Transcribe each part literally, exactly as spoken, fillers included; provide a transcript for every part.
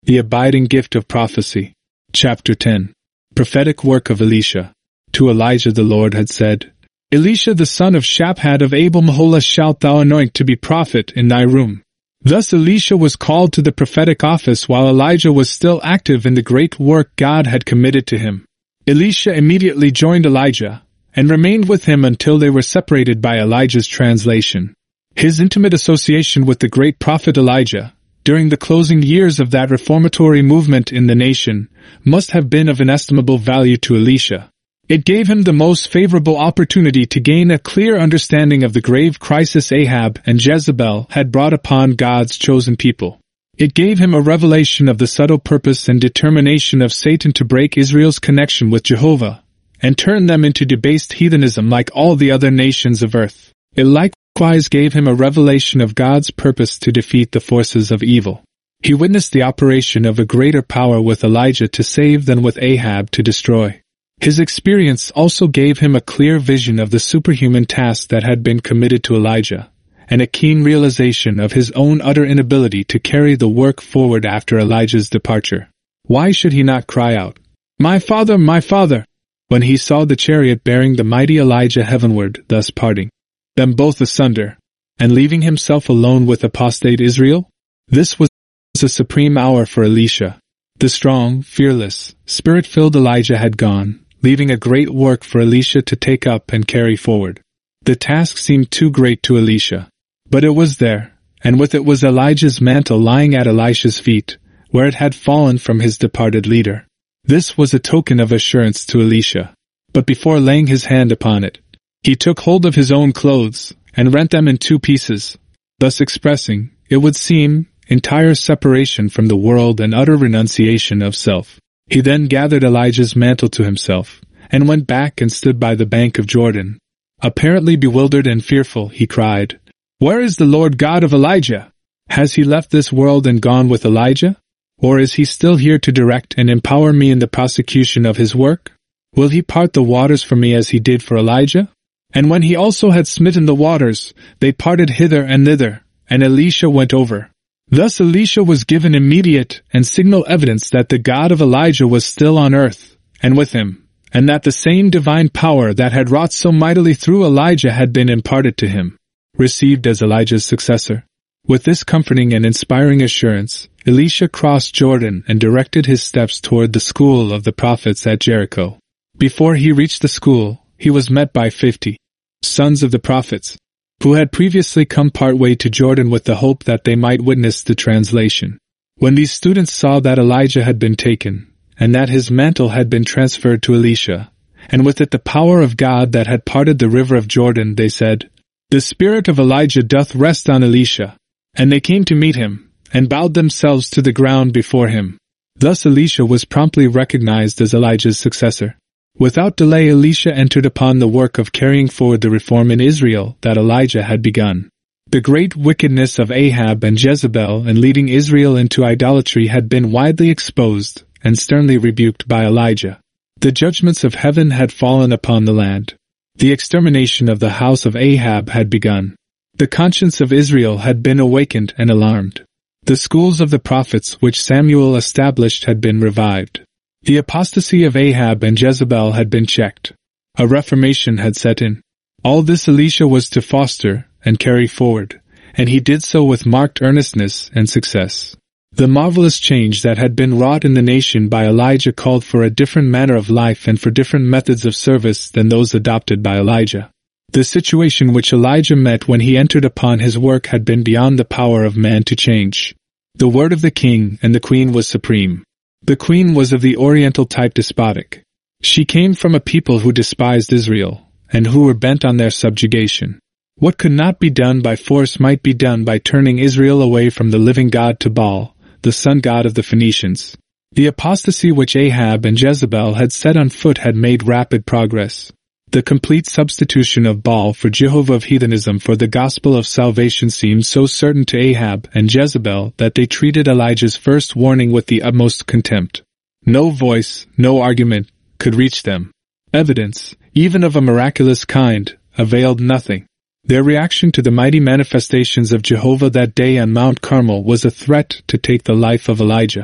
The abiding gift of prophecy. Chapter ten. Prophetic work of Elisha. To Elijah the Lord had said, Elisha the son of Shaphat of Abel-Meholah shalt thou anoint to be prophet in thy room. Thus Elisha was called to the prophetic office while Elijah was still active in the great work God had committed to him. Elisha immediately joined Elijah, and remained with him until they were separated by Elijah's translation. His intimate association with the great prophet Elijah, during the closing years of that reformatory movement in the nation, must have been of inestimable value to Elisha. It gave him the most favorable opportunity to gain a clear understanding of the grave crisis Ahab and Jezebel had brought upon God's chosen people. It gave him a revelation of the subtle purpose and determination of Satan to break Israel's connection with Jehovah, and turn them into debased heathenism like all the other nations of earth. It likewise gave him a revelation of God's purpose to defeat the forces of evil. He witnessed the operation of a greater power with Elijah to save than with Ahab to destroy. His experience also gave him a clear vision of the superhuman task that had been committed to Elijah, and a keen realization of his own utter inability to carry the work forward after Elijah's departure. Why should he not cry out, "My father, my father," when he saw the chariot bearing the mighty Elijah heavenward, thus parting them both asunder, and leaving himself alone with apostate Israel? This was a supreme hour for Elisha. The strong, fearless, spirit-filled Elijah had gone, leaving a great work for Elisha to take up and carry forward. The task seemed too great to Elisha, but it was there, and with it was Elijah's mantle lying at Elisha's feet, where it had fallen from his departed leader. This was a token of assurance to Elisha, but before laying his hand upon it, he took hold of his own clothes, and rent them in two pieces, thus expressing, it would seem, entire separation from the world and utter renunciation of self. He then gathered Elijah's mantle to himself, and went back and stood by the bank of Jordan. Apparently bewildered and fearful, he cried, "Where is the Lord God of Elijah? Has he left this world and gone with Elijah? Or is he still here to direct and empower me in the prosecution of his work? Will he part the waters for me as he did for Elijah?" And when he also had smitten the waters, they parted hither and thither, and Elisha went over. Thus Elisha was given immediate and signal evidence that the God of Elijah was still on earth, and with him, and that the same divine power that had wrought so mightily through Elijah had been imparted to him, received as Elijah's successor. With this comforting and inspiring assurance, Elisha crossed Jordan and directed his steps toward the school of the prophets at Jericho. Before he reached the school, he was met by fifty sons of the prophets, who had previously come part way to Jordan with the hope that they might witness the translation. When these students saw that Elijah had been taken, and that his mantle had been transferred to Elisha, and with it the power of God that had parted the river of Jordan, they said, "The spirit of Elijah doth rest on Elisha." And they came to meet him, and bowed themselves to the ground before him. Thus Elisha was promptly recognized as Elijah's successor. Without delay Elisha entered upon the work of carrying forward the reform in Israel that Elijah had begun. The great wickedness of Ahab and Jezebel in leading Israel into idolatry had been widely exposed and sternly rebuked by Elijah. The judgments of heaven had fallen upon the land. The extermination of the house of Ahab had begun. The conscience of Israel had been awakened and alarmed. The schools of the prophets which Samuel established had been revived. The apostasy of Ahab and Jezebel had been checked. A reformation had set in. All this Elisha was to foster and carry forward, and he did so with marked earnestness and success. The marvelous change that had been wrought in the nation by Elijah called for a different manner of life and for different methods of service than those adopted by Elijah. The situation which Elijah met when he entered upon his work had been beyond the power of man to change. The word of the king and the queen was supreme. The queen was of the Oriental type despotic. She came from a people who despised Israel, and who were bent on their subjugation. What could not be done by force might be done by turning Israel away from the living God to Baal, the sun god of the Phoenicians. The apostasy which Ahab and Jezebel had set on foot had made rapid progress. The complete substitution of Baal for Jehovah of heathenism for the gospel of salvation seemed so certain to Ahab and Jezebel that they treated Elijah's first warning with the utmost contempt. No voice, no argument, could reach them. Evidence, even of a miraculous kind, availed nothing. Their reaction to the mighty manifestations of Jehovah that day on Mount Carmel was a threat to take the life of Elijah.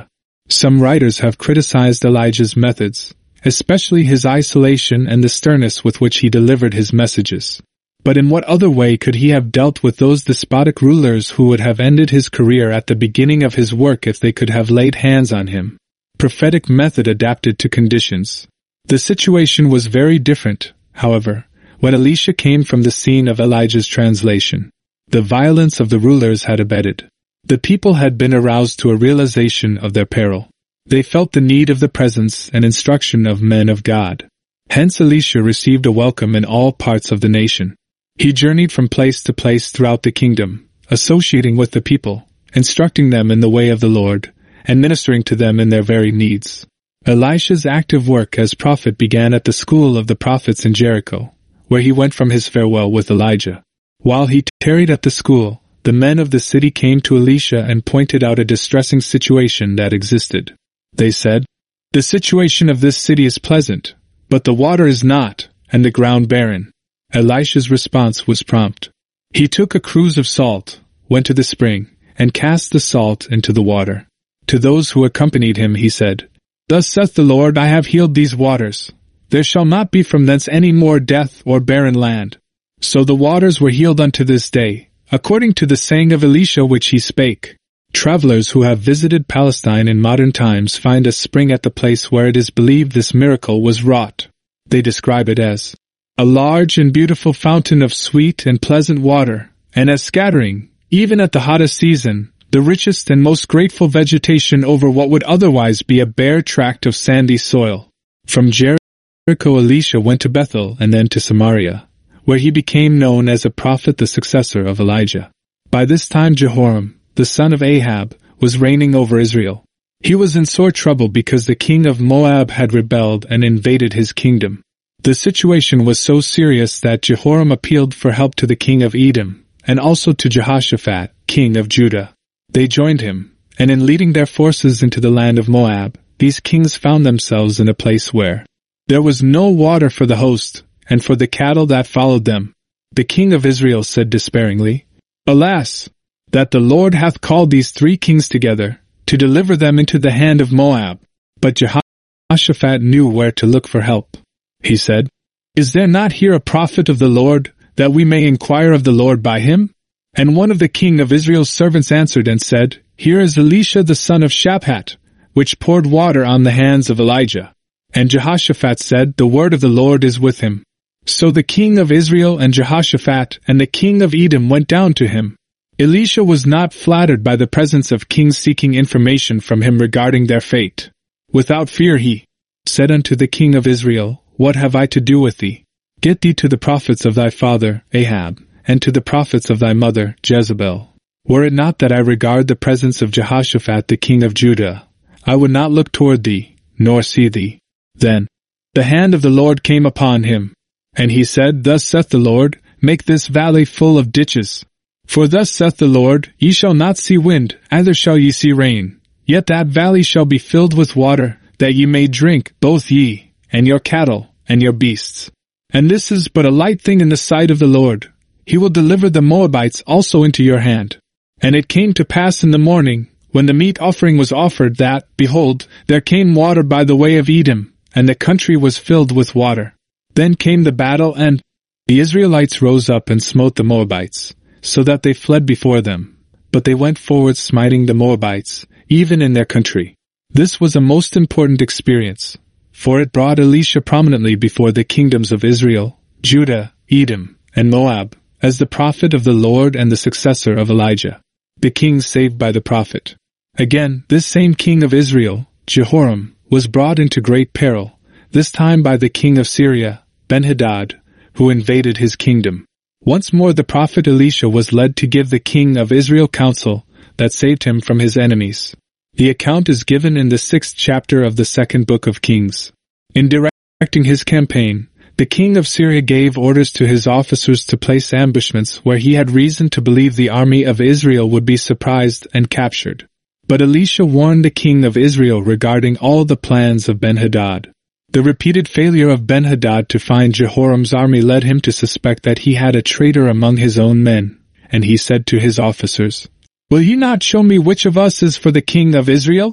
Some writers have criticized Elijah's methods, especially his isolation and the sternness with which he delivered his messages. But in what other way could he have dealt with those despotic rulers who would have ended his career at the beginning of his work if they could have laid hands on him? Prophetic method adapted to conditions. The situation was very different, however, when Elisha came from the scene of Elijah's translation. The violence of the rulers had abated. The people had been aroused to a realization of their peril. They felt the need of the presence and instruction of men of God. Hence Elisha received a welcome in all parts of the nation. He journeyed from place to place throughout the kingdom, associating with the people, instructing them in the way of the Lord, and ministering to them in their very needs. Elisha's active work as prophet began at the school of the prophets in Jericho, where he went from his farewell with Elijah. While he tarried at the school, the men of the city came to Elisha and pointed out a distressing situation that existed. They said, "The situation of this city is pleasant, but the water is not, and the ground barren." Elisha's response was prompt. He took a cruse of salt, went to the spring, and cast the salt into the water. To those who accompanied him he said, "Thus saith the Lord, I have healed these waters. There shall not be from thence any more death or barren land." So the waters were healed unto this day, according to the saying of Elisha which he spake. Travelers who have visited Palestine in modern times find a spring at the place where it is believed this miracle was wrought. They describe it as a large and beautiful fountain of sweet and pleasant water, and as scattering, even at the hottest season, the richest and most grateful vegetation over what would otherwise be a bare tract of sandy soil. From Jericho Elisha went to Bethel and then to Samaria, where he became known as a prophet, the successor of Elijah. By this time Jehoram, the son of Ahab, was reigning over Israel. He was in sore trouble because the king of Moab had rebelled and invaded his kingdom. The situation was so serious that Jehoram appealed for help to the king of Edom, and also to Jehoshaphat, king of Judah. They joined him, and in leading their forces into the land of Moab, these kings found themselves in a place where there was no water for the host, and for the cattle that followed them. The king of Israel said despairingly, "Alas, that the Lord hath called these three kings together, to deliver them into the hand of Moab." But Jehoshaphat knew where to look for help. He said, "Is there not here a prophet of the Lord, that we may inquire of the Lord by him?" And one of the king of Israel's servants answered and said, "Here is Elisha the son of Shaphat, which poured water on the hands of Elijah." And Jehoshaphat said, "The word of the Lord is with him." So the king of Israel and Jehoshaphat and the king of Edom went down to him. Elisha was not flattered by the presence of kings seeking information from him regarding their fate. Without fear he said unto the king of Israel, "What have I to do with thee? Get thee to the prophets of thy father, Ahab, and to the prophets of thy mother, Jezebel. Were it not that I regard the presence of Jehoshaphat the king of Judah, I would not look toward thee, nor see thee." Then the hand of the Lord came upon him, and he said, "Thus saith the Lord, make this valley full of ditches. For thus saith the Lord, ye shall not see wind, neither shall ye see rain. Yet that valley shall be filled with water, that ye may drink, both ye, and your cattle, and your beasts. And this is but a light thing in the sight of the Lord. He will deliver the Moabites also into your hand." And it came to pass in the morning, when the meat offering was offered, that, behold, there came water by the way of Edom, and the country was filled with water. Then came the battle, and the Israelites rose up and smote the Moabites, so that they fled before them. But they went forward smiting the Moabites, even in their country. This was a most important experience, for it brought Elisha prominently before the kingdoms of Israel, Judah, Edom, and Moab, as the prophet of the Lord and the successor of Elijah, the king saved by the prophet. Again, this same king of Israel, Jehoram, was brought into great peril, this time by the king of Syria, Ben-Hadad, who invaded his kingdom. Once more the prophet Elisha was led to give the king of Israel counsel that saved him from his enemies. The account is given in the sixth chapter of the second book of Kings. In directing his campaign, the king of Syria gave orders to his officers to place ambushments where he had reason to believe the army of Israel would be surprised and captured. But Elisha warned the king of Israel regarding all the plans of Ben-Hadad. The repeated failure of Ben-Hadad to find Jehoram's army led him to suspect that he had a traitor among his own men, and he said to his officers, "Will ye not show me which of us is for the king of Israel?"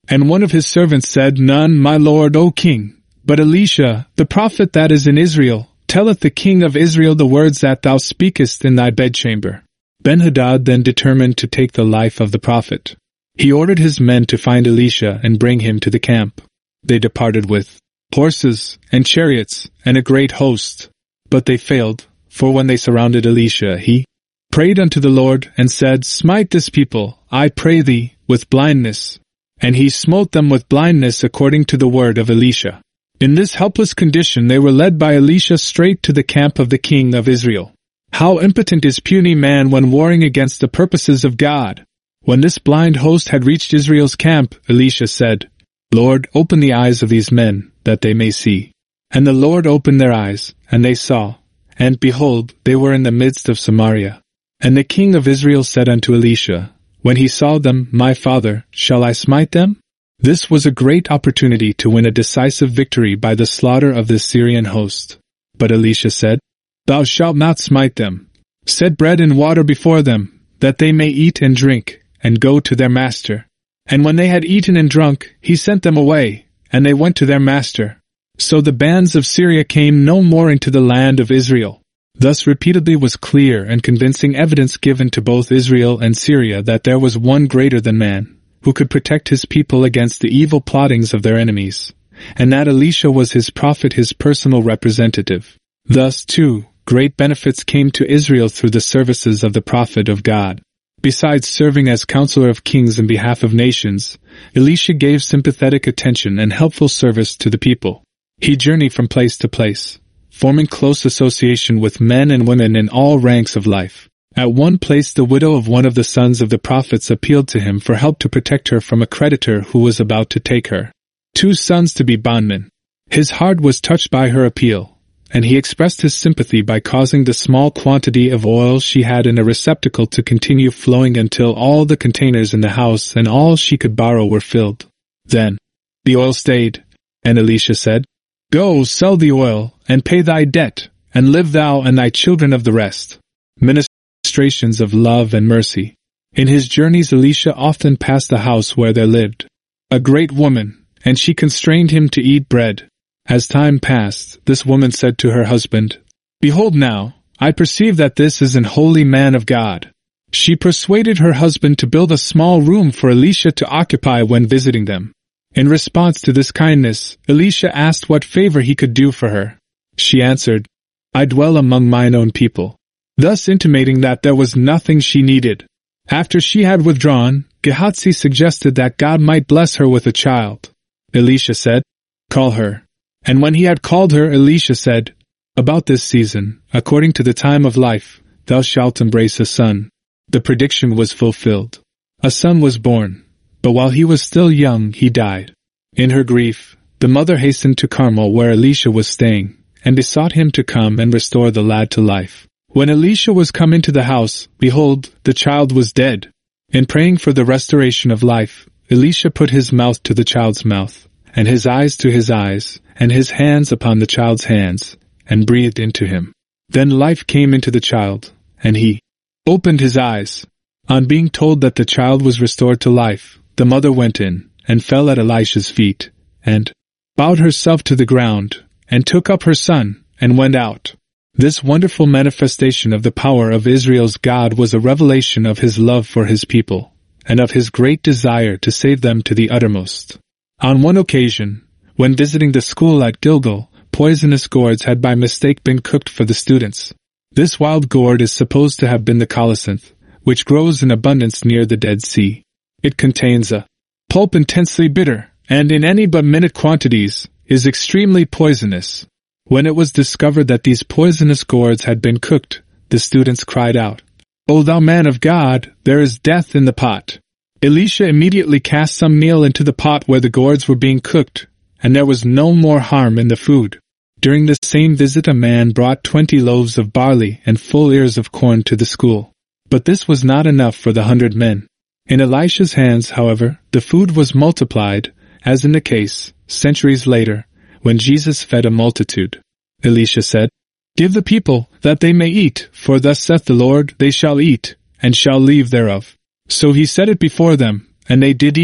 And one of his servants said, None, my lord, O king. But Elisha, the prophet that is in Israel, telleth the king of Israel the words that thou speakest in thy bedchamber. Ben-Hadad then determined to take the life of the prophet. He ordered his men to find Elisha and bring him to the camp. They departed with horses and chariots and a great host. But they failed, for when they surrounded Elisha, he prayed unto the Lord and said, Smite this people, I pray thee, with blindness. And he smote them with blindness according to the word of Elisha. In this helpless condition they were led by Elisha straight to the camp of the king of Israel. How impotent is puny man when warring against the purposes of God! When this blind host had reached Israel's camp, Elisha said, Lord, open the eyes of these men, that they may see. And the Lord opened their eyes, and they saw. And behold, they were in the midst of Samaria. And the king of Israel said unto Elisha, When he saw them, My father, shall I smite them? This was a great opportunity to win a decisive victory by the slaughter of the Syrian host. But Elisha said, Thou shalt not smite them. Set bread and water before them, that they may eat and drink, and go to their master. And when they had eaten and drunk, he sent them away, and they went to their master. So the bands of Syria came no more into the land of Israel. Thus repeatedly was clear and convincing evidence given to both Israel and Syria that there was one greater than man, who could protect his people against the evil plottings of their enemies, and that Elisha was his prophet, his personal representative. Thus, too, great benefits came to Israel through the services of the prophet of God. Besides serving as counselor of kings in behalf of nations, Elisha gave sympathetic attention and helpful service to the people. He journeyed from place to place, forming close association with men and women in all ranks of life. At one place the widow of one of the sons of the prophets appealed to him for help to protect her from a creditor who was about to take her two sons to be bondmen. His heart was touched by her appeal, and he expressed his sympathy by causing the small quantity of oil she had in a receptacle to continue flowing until all the containers in the house and all she could borrow were filled. Then the oil stayed, and Elisha said, Go, sell the oil, and pay thy debt, and live thou and thy children of the rest. Ministrations of love and mercy. In his journeys Elisha often passed the house where there lived a great woman, and she constrained him to eat bread. As time passed, this woman said to her husband, Behold now, I perceive that this is an holy man of God. She persuaded her husband to build a small room for Elisha to occupy when visiting them. In response to this kindness, Elisha asked what favor he could do for her. She answered, I dwell among mine own people, thus intimating that there was nothing she needed. After she had withdrawn, Gehazi suggested that God might bless her with a child. Elisha said, Call her. And when he had called her, Elisha said, About this season, according to the time of life, thou shalt embrace a son. The prediction was fulfilled. A son was born, but while he was still young he died. In her grief, the mother hastened to Carmel where Elisha was staying, and besought him to come and restore the lad to life. When Elisha was come into the house, behold, the child was dead. In praying for the restoration of life, Elisha put his mouth to the child's mouth, and his eyes to his eyes, and his hands upon the child's hands, and breathed into him. Then life came into the child, and he opened his eyes. On being told that the child was restored to life, the mother went in, and fell at Elisha's feet, and bowed herself to the ground, and took up her son, and went out. This wonderful manifestation of the power of Israel's God was a revelation of his love for his people, and of his great desire to save them to the uttermost. On one occasion, when visiting the school at Gilgal, poisonous gourds had by mistake been cooked for the students. This wild gourd is supposed to have been the colocynth, which grows in abundance near the Dead Sea. It contains a pulp intensely bitter, and in any but minute quantities, is extremely poisonous. When it was discovered that these poisonous gourds had been cooked, the students cried out, O thou man of God, there is death in the pot. Elisha immediately cast some meal into the pot where the gourds were being cooked, and there was no more harm in the food. During the same visit a man brought twenty loaves of barley and full ears of corn to the school. But this was not enough for the hundred men. In Elisha's hands, however, the food was multiplied, as in the case, centuries later, when Jesus fed a multitude. Elisha said, Give the people, that they may eat, for thus saith the Lord, they shall eat, and shall leave thereof. So he set it before them, and they did eat,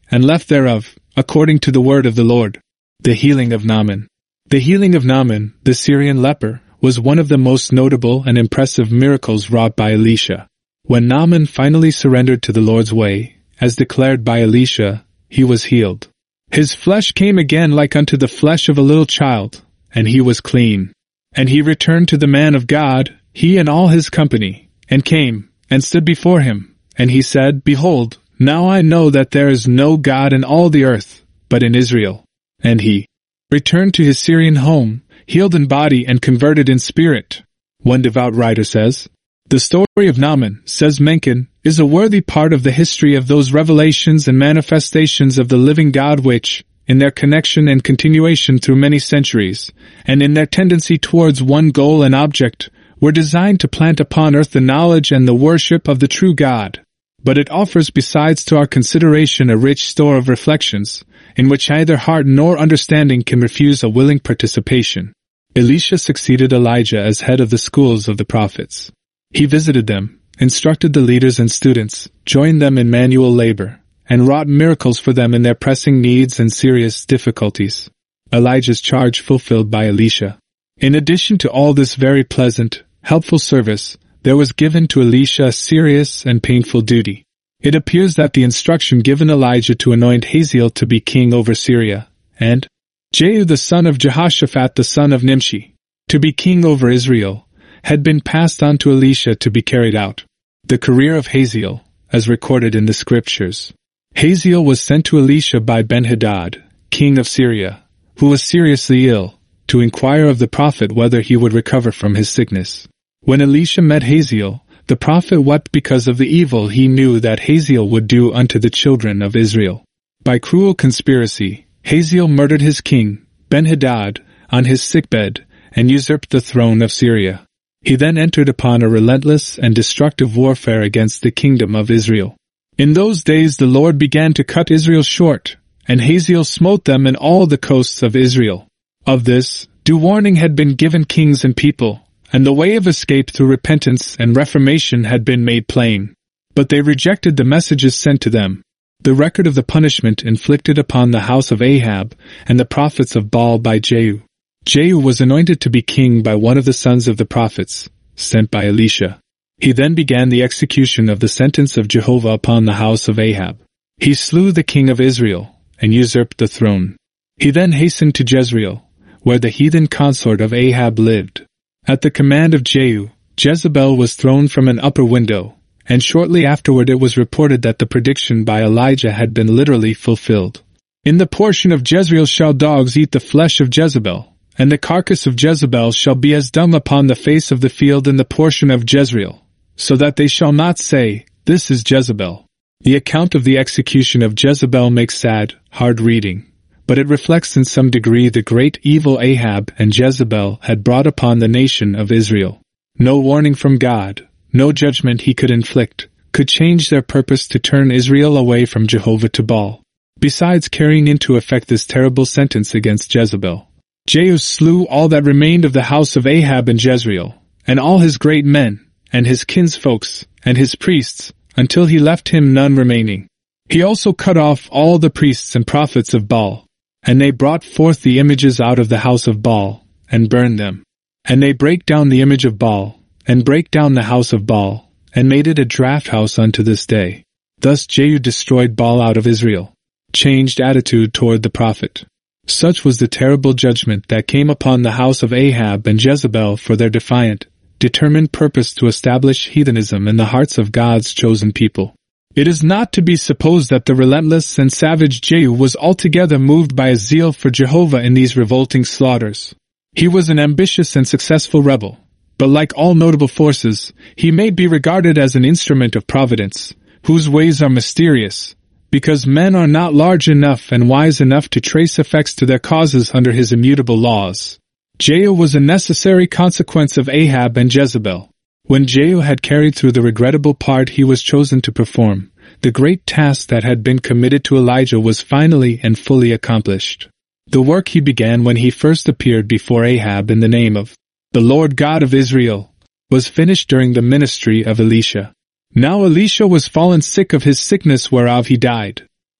and left thereof, according to the word of the Lord. The healing of Naaman. The healing of Naaman, the Syrian leper, was one of the most notable and impressive miracles wrought by Elisha. When Naaman finally surrendered to the Lord's way, as declared by Elisha, he was healed. His flesh came again like unto the flesh of a little child, and he was clean. And he returned to the man of God, he and all his company, and came, and stood before him. And he said, Behold, now I know that there is no God in all the earth, but in Israel. And he returned to his Syrian home, healed in body and converted in spirit. One devout writer says, The story of Naaman, says Mencken, is a worthy part of the history of those revelations and manifestations of the living God which, in their connection and continuation through many centuries, and in their tendency towards one goal and object, were designed to plant upon earth the knowledge and the worship of the true God. But it offers besides to our consideration a rich store of reflections, in which neither heart nor understanding can refuse a willing participation. Elisha succeeded Elijah as head of the schools of the prophets. He visited them, instructed the leaders and students, joined them in manual labor, and wrought miracles for them in their pressing needs and serious difficulties. Elijah's charge fulfilled by Elisha. In addition to all this very pleasant, helpful service, there was given to Elisha a serious and painful duty. It appears that the instruction given Elijah to anoint Hazael to be king over Syria, and Jehu the son of Jehoshaphat the son of Nimshi, to be king over Israel, had been passed on to Elisha to be carried out. The career of Hazael, as recorded in the scriptures. Hazael was sent to Elisha by Ben-Hadad, king of Syria, who was seriously ill, to inquire of the prophet whether he would recover from his sickness. When Elisha met Hazael, the prophet wept because of the evil he knew that Hazael would do unto the children of Israel. By cruel conspiracy, Hazael murdered his king, Ben-Hadad, on his sickbed, and usurped the throne of Syria. He then entered upon a relentless and destructive warfare against the kingdom of Israel. In those days the Lord began to cut Israel short, and Hazael smote them in all the coasts of Israel. Of this, due warning had been given kings and people, and the way of escape through repentance and reformation had been made plain. But they rejected the messages sent to them. The record of the punishment inflicted upon the house of Ahab and the prophets of Baal by Jehu. Jehu was anointed to be king by one of the sons of the prophets, sent by Elisha. He then began the execution of the sentence of Jehovah upon the house of Ahab. He slew the king of Israel, and usurped the throne. He then hastened to Jezreel, where the heathen consort of Ahab lived. At the command of Jehu, Jezebel was thrown from an upper window, and shortly afterward it was reported that the prediction by Elijah had been literally fulfilled. In the portion of Jezreel shall dogs eat the flesh of Jezebel, and the carcass of Jezebel shall be as dung upon the face of the field in the portion of Jezreel, so that they shall not say, This is Jezebel. The account of the execution of Jezebel makes sad, hard reading, but it reflects in some degree the great evil Ahab and Jezebel had brought upon the nation of Israel. No warning from God, no judgment he could inflict, could change their purpose to turn Israel away from Jehovah to Baal. Besides carrying into effect this terrible sentence against Jezebel, Jehu slew all that remained of the house of Ahab in Jezreel, and all his great men, and his kinsfolks, and his priests, until he left him none remaining. He also cut off all the priests and prophets of Baal, and they brought forth the images out of the house of Baal, and burned them. And they brake down the image of Baal, and brake down the house of Baal, and made it a draught house unto this day. Thus Jehu destroyed Baal out of Israel. Changed attitude toward the prophet. Such was the terrible judgment that came upon the house of Ahab and Jezebel for their defiant, determined purpose to establish heathenism in the hearts of God's chosen people. It is not to be supposed that the relentless and savage Jehu was altogether moved by a zeal for Jehovah in these revolting slaughters. He was an ambitious and successful rebel, but like all notable forces, he may be regarded as an instrument of providence, whose ways are mysterious, because men are not large enough and wise enough to trace effects to their causes under his immutable laws. Jehu was a necessary consequence of Ahab and Jezebel. When Jehu had carried through the regrettable part he was chosen to perform, the great task that had been committed to Elijah was finally and fully accomplished. The work he began when he first appeared before Ahab in the name of the Lord God of Israel was finished during the ministry of Elisha. Now Elisha was fallen sick of his sickness whereof he died.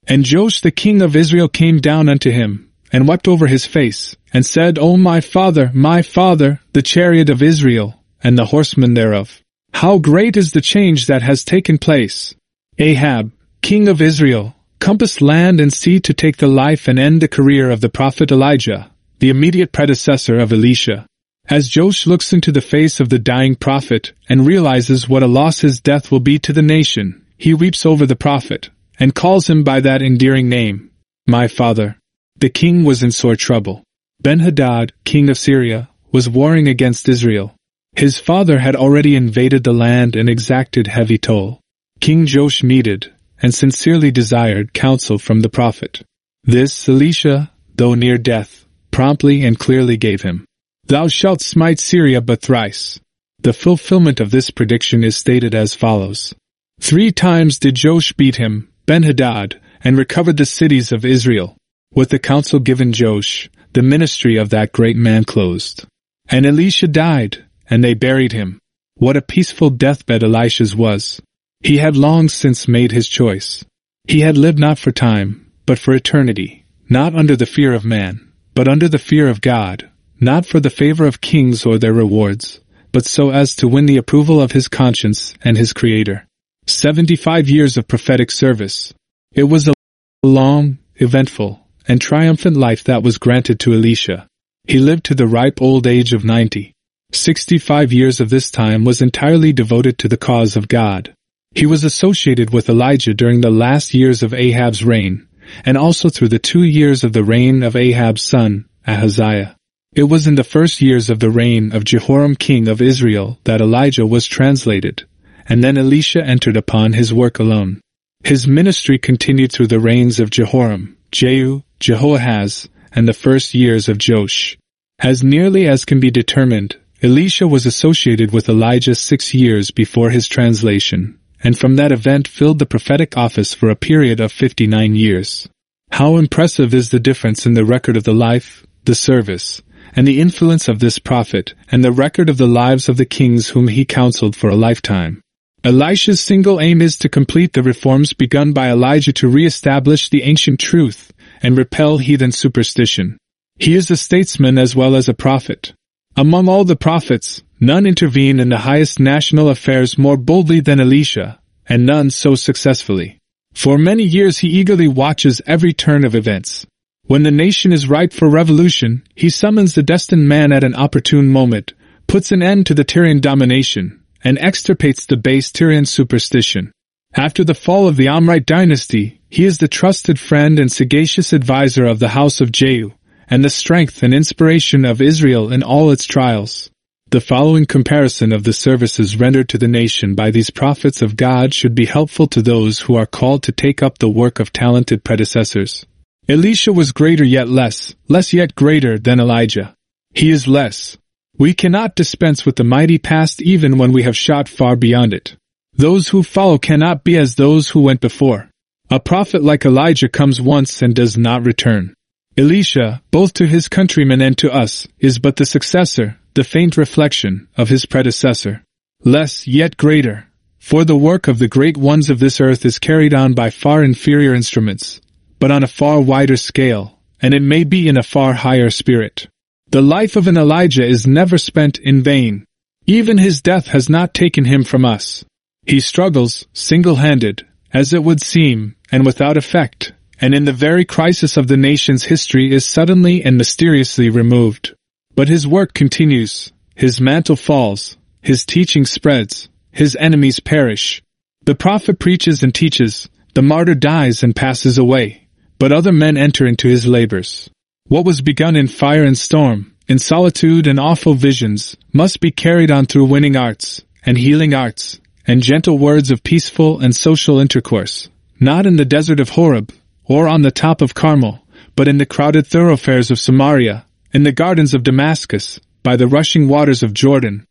And Joash the king of Israel came down unto him, and wept over his face, and said, O my father, my father, the chariot of Israel, and the horsemen thereof! How great is the change that has taken place! Ahab, king of Israel, compassed land and sea to take the life and end the career of the prophet Elijah, the immediate predecessor of Elisha. As Joash looks into the face of the dying prophet and realizes what a loss his death will be to the nation, he weeps over the prophet, and calls him by that endearing name, my father. The king was in sore trouble. Ben-Hadad, king of Syria, was warring against Israel. His father had already invaded the land and exacted heavy toll. King Joash needed, and sincerely desired, counsel from the prophet. This Elisha, though near death, promptly and clearly gave him. Thou shalt smite Syria but thrice. The fulfillment of this prediction is stated as follows. Three times did Joash beat him, Ben-Hadad, and recovered the cities of Israel. With the counsel given Joash, the ministry of that great man closed. And Elisha died, and they buried him. What a peaceful deathbed Elisha's was! He had long since made his choice. He had lived not for time, but for eternity, not under the fear of man, but under the fear of God, not for the favor of kings or their rewards, but so as to win the approval of his conscience and his Creator. Seventy-five years of prophetic service. It was a long, eventful, and triumphant life that was granted to Elisha. He lived to the ripe old age of ninety. Sixty-five years of this time was entirely devoted to the cause of God. He was associated with Elijah during the last years of Ahab's reign, and also through the two years of the reign of Ahab's son, Ahaziah. It was in the first years of the reign of Jehoram king of Israel that Elijah was translated, and then Elisha entered upon his work alone. His ministry continued through the reigns of Jehoram, Jehu, Jehoahaz, and the first years of Joash. As nearly as can be determined, Elisha was associated with Elijah six years before his translation, and from that event filled the prophetic office for a period of fifty-nine years. How impressive is the difference in the record of the life, the service, and the influence of this prophet, and the record of the lives of the kings whom he counseled for a lifetime. Elisha's single aim is to complete the reforms begun by Elijah to re-establish the ancient truth and repel heathen superstition. He is a statesman as well as a prophet. Among all the prophets, none intervene in the highest national affairs more boldly than Elisha, and none so successfully. For many years he eagerly watches every turn of events. When the nation is ripe for revolution, he summons the destined man at an opportune moment, puts an end to the Tyrian domination, and extirpates the base Tyrian superstition. After the fall of the Amrite dynasty, he is the trusted friend and sagacious advisor of the house of Jehu, and the strength and inspiration of Israel in all its trials. The following comparison of the services rendered to the nation by these prophets of God should be helpful to those who are called to take up the work of talented predecessors. Elisha was greater yet less, less yet greater than Elijah. He is less. We cannot dispense with the mighty past even when we have shot far beyond it. Those who follow cannot be as those who went before. A prophet like Elijah comes once and does not return. Elisha, both to his countrymen and to us, is but the successor, the faint reflection, of his predecessor. Less yet greater. For the work of the great ones of this earth is carried on by far inferior instruments, but on a far wider scale, and it may be in a far higher spirit. The life of an Elijah is never spent in vain. Even his death has not taken him from us. He struggles, single-handed, as it would seem, and without effect, and in the very crisis of the nation's history is suddenly and mysteriously removed. But his work continues, his mantle falls, his teaching spreads, his enemies perish. The prophet preaches and teaches, the martyr dies and passes away, but other men enter into his labors. What was begun in fire and storm, in solitude and awful visions, must be carried on through winning arts, and healing arts, and gentle words of peaceful and social intercourse, not in the desert of Horeb, or on the top of Carmel, but in the crowded thoroughfares of Samaria, in the gardens of Damascus, by the rushing waters of Jordan,